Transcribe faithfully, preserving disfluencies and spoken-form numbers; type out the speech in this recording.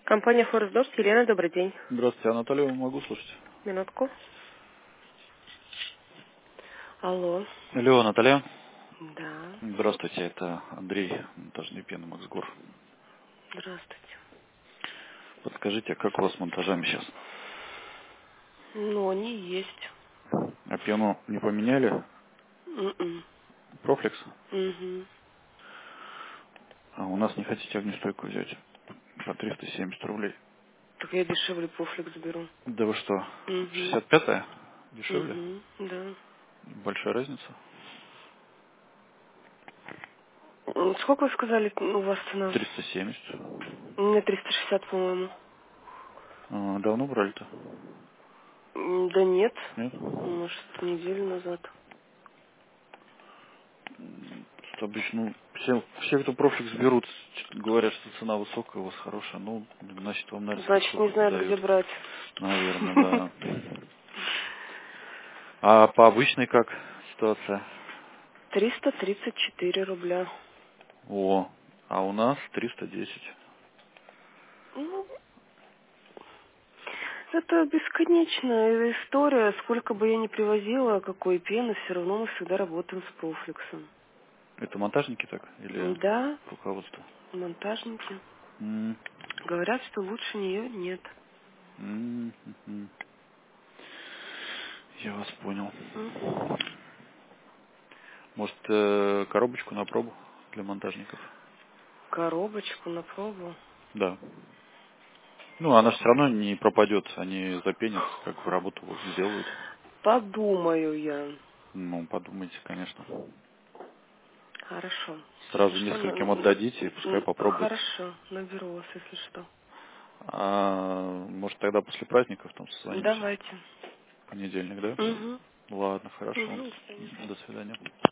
Компания Форсдорс, Елена, добрый день. Здравствуйте, Анатолий, могу слушать? Минутку. Алло. Алло, Наталья. Да. Здравствуйте, это Андрей, монтажный пена Максгор. Здравствуйте. Подскажите, а как у вас с монтажами сейчас? Ну, они есть. А пену не поменяли? М-м. Профлекс? Мгм. А у нас не хотите огнестойку взять? По триста семьдесят рублей. Так я дешевле профлекс беру. Да вы что, Угу. шестьдесят пятая? Дешевле? Угу. Да. Большая разница? М, Сколько вы сказали, у вас цена? триста семьдесят. У меня триста шестьдесят, по-моему. А, давно брали-то? М, Да нет. Нет? Может, неделю назад. Что обычно, ну, все, все, кто профлекс берут, говорят, что цена высокая, у вас хорошая. Ну, значит, вам, наверное, Значит, скидку не знают, где дают. брать. Наверное, да. А по обычной как ситуация? Триста тридцать четыре рубля. О, а у нас триста десять. Ну, это бесконечная история. Сколько бы я ни привозила, какой пены, все равно мы всегда работаем с профлексом. Это монтажники так? Или Да, руководство? монтажники. М, Говорят, что лучше нее нет. м, м. Я вас понял. Мгм. Может, э, коробочку на пробу для монтажников? Коробочку на пробу. Да. Ну, она все равно не пропадет. Они запенят, как бы работу сделают. Подумаю я. Ну, подумайте, конечно. Хорошо. Если Сразу что, на- нескольким н- отдадите и пускай н- попробуют. хорошо, наберу вас, если что. А, может, тогда после праздников там созвонимся? Давайте. Понедельник, да? Угу. Ладно, хорошо. Угу. До свидания.